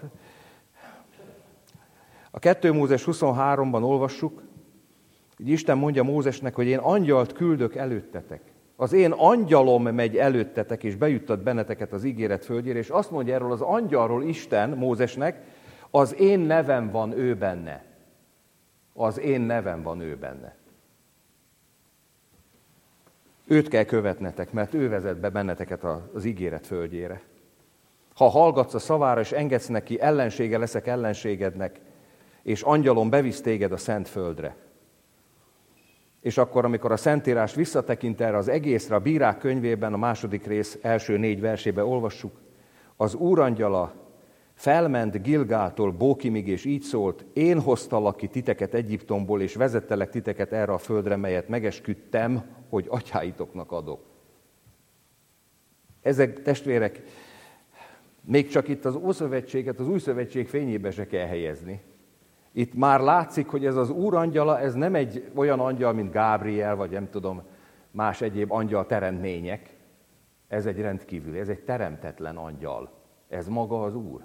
a kettő Mózes huszonháromban olvassuk, hogy Isten mondja Mózesnek, hogy én angyalt küldök előttetek. Az én angyalom megy előttetek, és bejuttat benneteket az ígéret földjére, és azt mondja erről az angyalról Isten Mózesnek, az én nevem van ő benne. Az én nevem van ő benne. Őt kell követnetek, mert ő vezet be benneteket az ígéret földjére. Ha hallgatsz a szavára, és engedsz neki, ellensége leszek ellenségednek, és angyalom bevisz téged a szent földre. És akkor, amikor a Szentírás visszatekint erre az egészre, a Bírák könyvében, a második rész első négy versében olvassuk, az Úr angyala felment Gilgáltól Bókimig, és így szólt: én hoztalak ki titeket Egyiptomból, és vezettelek titeket erre a földre, melyet megesküdtem, hogy atyáitoknak adok. Ezek, testvérek, még csak itt az Ószövetséget, az Új Szövetség fényébe se kell helyezni. Itt már látszik, hogy ez az Úr angyala, ez nem egy olyan angyal, mint Gábriel, vagy nem tudom, más egyéb angyal teremtmények. Ez egy rendkívüli, ez egy teremtetlen angyal. Ez maga az Úr.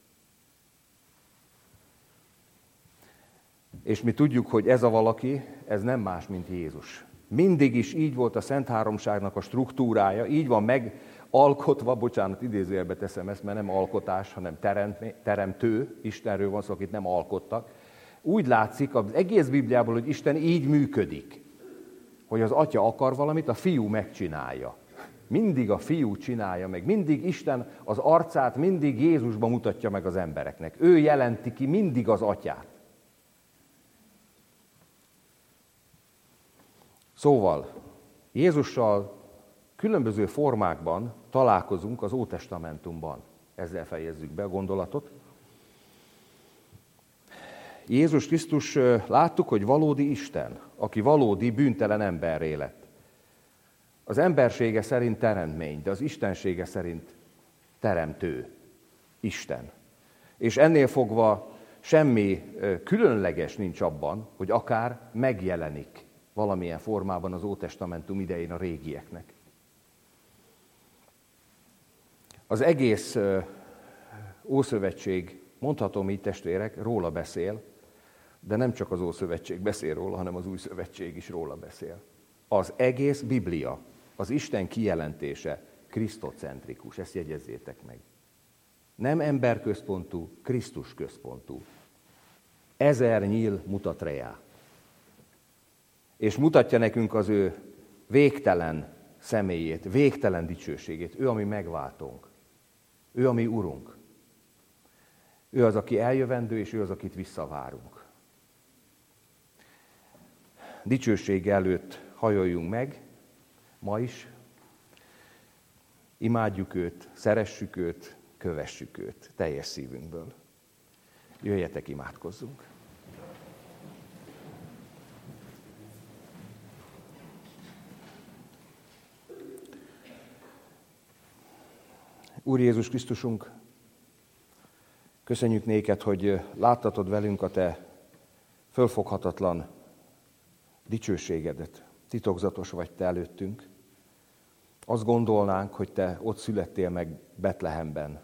És mi tudjuk, hogy ez a valaki, ez nem más, mint Jézus. Mindig is így volt a Szent Háromságnak a struktúrája, így van meg alkotva, bocsánat, idézőjelbe teszem ezt, mert nem alkotás, hanem teremt, teremtő, Istenről van szó, akit nem alkottak. Úgy látszik az egész Bibliából, hogy Isten így működik, hogy az atya akar valamit, a fiú megcsinálja. Mindig a fiú csinálja meg, mindig Isten az arcát mindig Jézusban mutatja meg az embereknek. Ő jelenti ki mindig az atyát. Szóval Jézussal különböző formákban találkozunk az Ótestamentumban. Ezzel fejezzük be a gondolatot. Jézus Krisztus, láttuk, hogy valódi Isten, aki valódi bűntelen emberré lett. Az embersége szerint teremtmény, de az istensége szerint teremtő Isten. És ennél fogva semmi különleges nincs abban, hogy akár megjelenik valamilyen formában az Ótestamentum idején a régieknek. Az egész Ószövetség, mondhatom így testvérek, róla beszél, de nem csak az Ószövetség beszél róla, hanem az Új Szövetség is róla beszél. Az egész Biblia, az Isten kijelentése krisztocentrikus, ezt jegyezzétek meg. Nem emberközpontú, Krisztus központú. Ezer nyíl mutat reá. És mutatja nekünk az ő végtelen személyét, végtelen dicsőségét. Ő, ami megváltónk. Ő, ami Urunk. Ő az, aki eljövendő, és ő az, akit visszavárunk. Dicsőség előtt hajoljunk meg, ma is. Imádjuk őt, szeressük őt, kövessük őt teljes szívünkből. Jöjjetek, imádkozzunk! Úr Jézus Krisztusunk, köszönjük néked, hogy láttatod velünk a te fölfoghatatlan dicsőségedet. Titokzatos vagy te előttünk. Azt gondolnánk, hogy te ott születtél meg Betlehemben.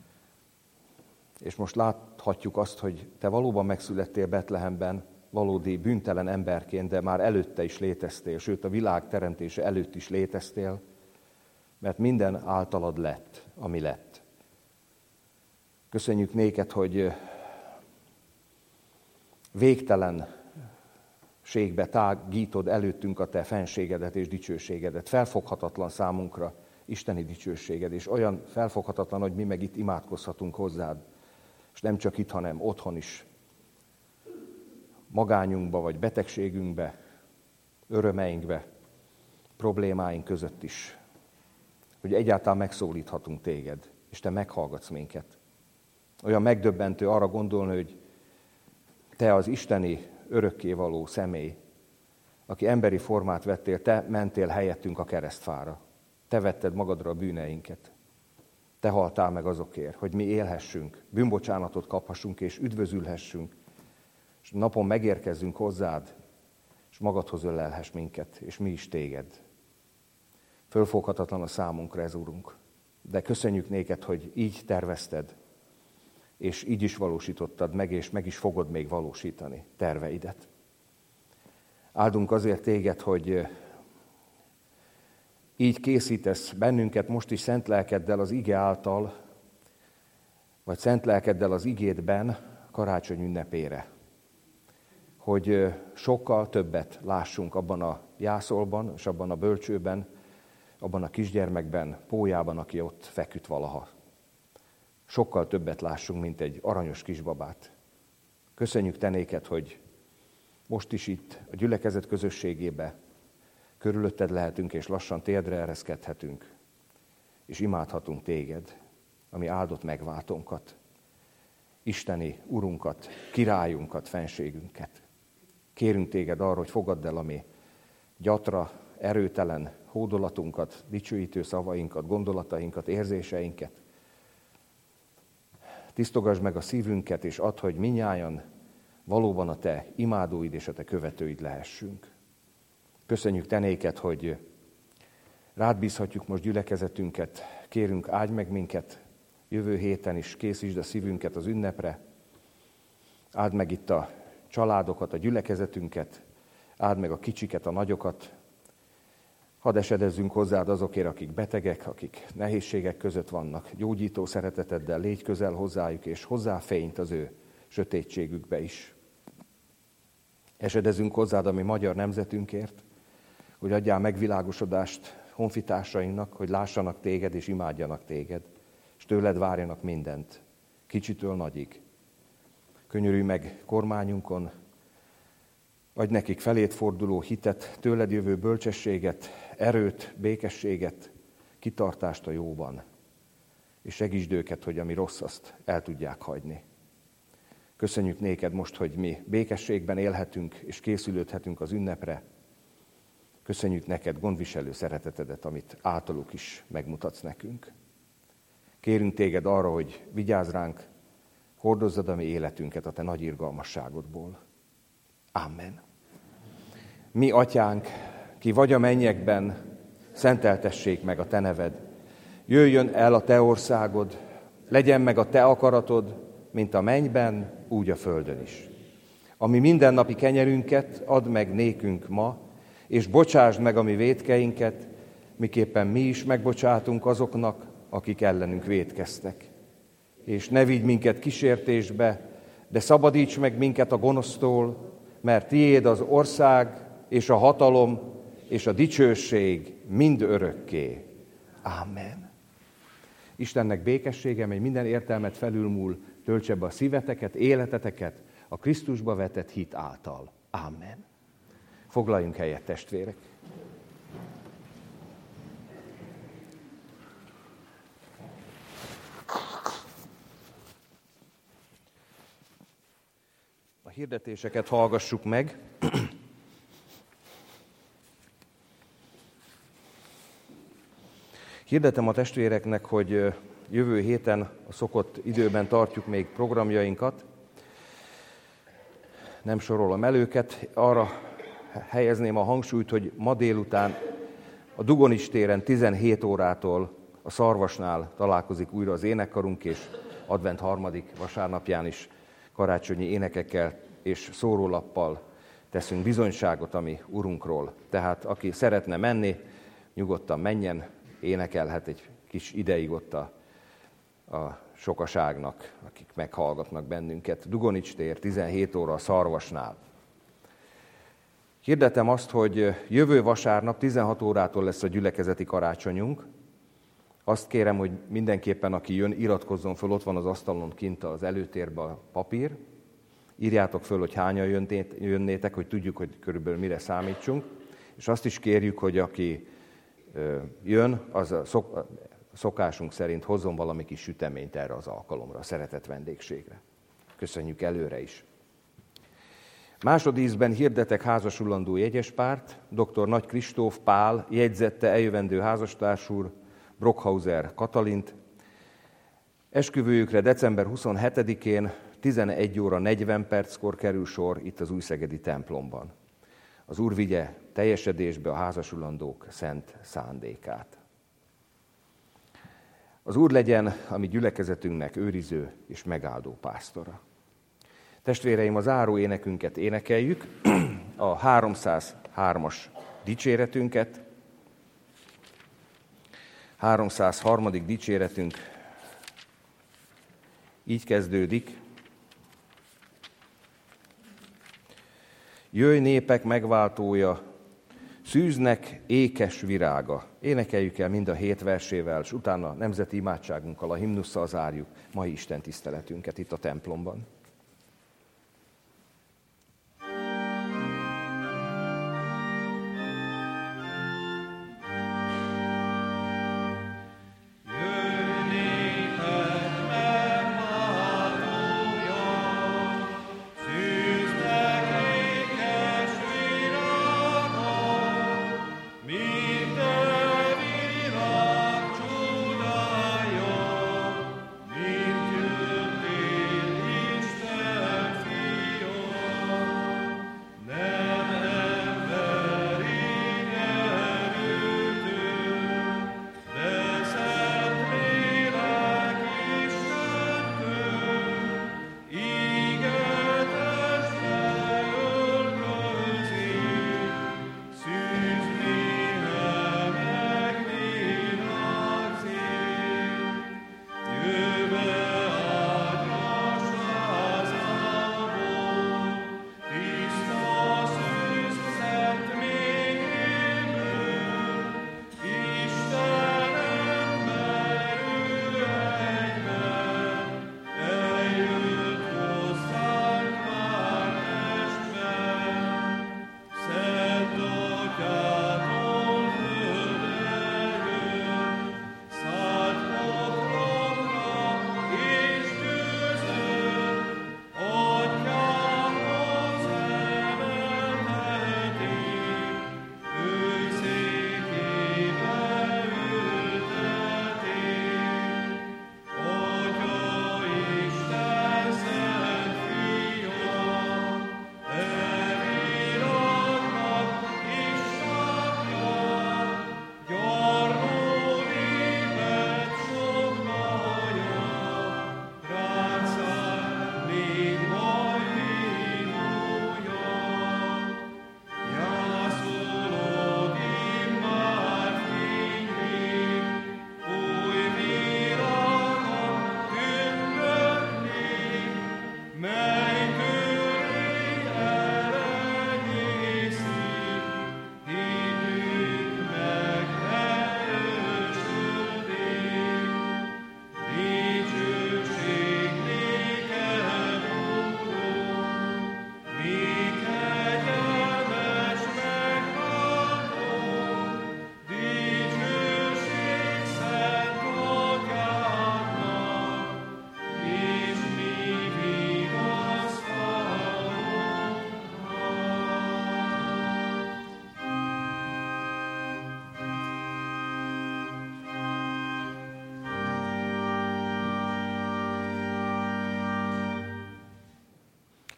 És most láthatjuk azt, hogy te valóban megszülettél Betlehemben, valódi bűntelen emberként, de már előtte is léteztél, sőt a világ teremtése előtt is léteztél, mert minden általad lett, ami lett. Köszönjük néked, hogy végtelenségbe tágítod előttünk a te fenségedet és dicsőségedet. Felfoghatatlan számunkra isteni dicsőséged, és olyan felfoghatatlan, hogy mi meg itt imádkozhatunk hozzád. És nem csak itt, hanem otthon is. Magányunkba, vagy betegségünkbe, örömeinkbe, problémáink között is. Hogy egyáltalán megszólíthatunk téged, és te meghallgatsz minket. Olyan megdöbbentő arra gondolni, hogy te az isteni örökkévaló személy, aki emberi formát vettél, te mentél helyettünk a keresztfára. Te vetted magadra a bűneinket. Te haltál meg azokért, hogy mi élhessünk, bűnbocsánatot kaphassunk és üdvözülhessünk, és napon megérkezzünk hozzád, és magadhoz ölelhess minket, és mi is téged. Fölfoghatatlan a számunkra ez, Urunk. De köszönjük néked, hogy így tervezted, és így is valósítottad meg, és meg is fogod még valósítani terveidet. Áldunk azért téged, hogy így készítesz bennünket most is szent lelkeddel az ige által, vagy szent lelkeddel az igédben karácsony ünnepére. Hogy sokkal többet lássunk abban a jászolban, és abban a bölcsőben, abban a kisgyermekben, Pólyában, aki ott feküdt valaha. Sokkal többet lássunk, mint egy aranyos kisbabát. Köszönjük te néked, hogy most is itt a gyülekezet közösségébe körülötted lehetünk, és lassan térdre ereszkedhetünk, és imádhatunk téged, ami áldott megváltónkat, isteni urunkat, királyunkat, fenségünket. Kérünk téged arra, hogy fogadd el a mi gyatra, erőtelen hódolatunkat, dicsőítő szavainkat, gondolatainkat, érzéseinket. Tisztogasd meg a szívünket, és add, hogy minnyájan valóban a te imádóid és a te követőid lehessünk. Köszönjük te néked, hogy rád bízhatjuk most gyülekezetünket. Kérünk, áldj meg minket jövő héten is, készítsd a szívünket az ünnepre. Áld meg itt a családokat, a gyülekezetünket, áld meg a kicsiket, a nagyokat. Hadd esedezzünk hozzád azokért, akik betegek, akik nehézségek között vannak. Gyógyító szereteteddel légy közel hozzájuk, és hozzá fényt az ő sötétségükbe is. Esedezzünk hozzád a mi magyar nemzetünkért, hogy adjál megvilágosodást honfitársainknak, hogy lássanak téged és imádjanak téged, és tőled várjanak mindent, kicsitől nagyig. Könyörülj meg kormányunkon, adj nekik felét forduló hitet, tőled jövő bölcsességet, erőt, békességet, kitartást a jóban, és segítsd őket, hogy ami rossz, azt el tudják hagyni. Köszönjük néked most, hogy mi békességben élhetünk, és készülődhetünk az ünnepre. Köszönjük neked gondviselő szeretetedet, amit általuk is megmutatsz nekünk. Kérünk téged arra, hogy vigyázz ránk, hordozzad a mi életünket a te nagy irgalmasságodból. Amen. Mi, atyánk, ki vagy a mennyekben, szenteltessék meg a te neved. Jöjjön el a te országod, legyen meg a te akaratod, mint a mennyben, úgy a földön is. Ami mindennapi kenyerünket add meg nékünk ma, és bocsásd meg a mi vétkeinket, miképpen mi is megbocsátunk azoknak, akik ellenünk vétkeztek. És ne vigy minket kísértésbe, de szabadíts meg minket a gonosztól, mert tiéd az ország, és a hatalom, és a dicsőség mind örökké. Amen. Istennek békessége, mely minden értelmet felülmúl, töltse be a szíveteket, életeteket a Krisztusba vetett hit által. Amen. Foglaljunk helyet, testvérek! A hirdetéseket hallgassuk meg. Hirdetem a testvéreknek, hogy jövő héten a szokott időben tartjuk még programjainkat. Nem sorolom el őket. Arra helyezném a hangsúlyt, hogy ma délután a Dugonics téren tizenhét órától a Szarvasnál találkozik újra az énekkarunk, és advent harmadik vasárnapján is karácsonyi énekekkel és szórólappal teszünk bizonyságot a mi Urunkról. Tehát aki szeretne menni, nyugodtan menjen, énekelhet egy kis ideig ott a, a sokaságnak, akik meghallgatnak bennünket. Dugonics tér, tizenhét óra a Szarvasnál. Hirdetem azt, hogy jövő vasárnap tizenhat órától lesz a gyülekezeti karácsonyunk. Azt kérem, hogy mindenképpen, aki jön, iratkozzon föl, ott van az asztalon kint az előtérben a papír. Írjátok föl, hogy hányan jönnétek, hogy tudjuk, hogy körülbelül mire számítsunk. És azt is kérjük, hogy aki jön, az a szokásunk szerint hozzon valami kis süteményt erre az alkalomra, a szeretett vendégségre. Köszönjük előre is. Másodízben hirdetek házasulandó jegyespárt. dr. Nagy Kristóf Pál jegyzette eljövendő házastársúr Brockhauser Katalint. Esküvőjükre december huszonhetedikén tizenegy óra negyven perckor kerül sor itt az újszegedi templomban. Az Úr vigye teljesedésbe a házasulandók szent szándékát. Az Úr legyen a mi gyülekezetünknek őriző és megáldó pásztora. Testvéreim, az záró énekünket énekeljük, a háromszázhármas dicséretünket. háromszázharmadik dicséretünk így kezdődik. Jöjj népek megváltója, szűznek ékes virága. Énekeljük el mind a hét versével, és utána nemzeti imádságunkkal, a himnusszal zárjuk mai Isten tiszteletünket itt a templomban. Isten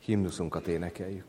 Himnuszunkat énekeljük.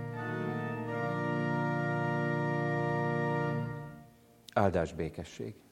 Áldás békesség!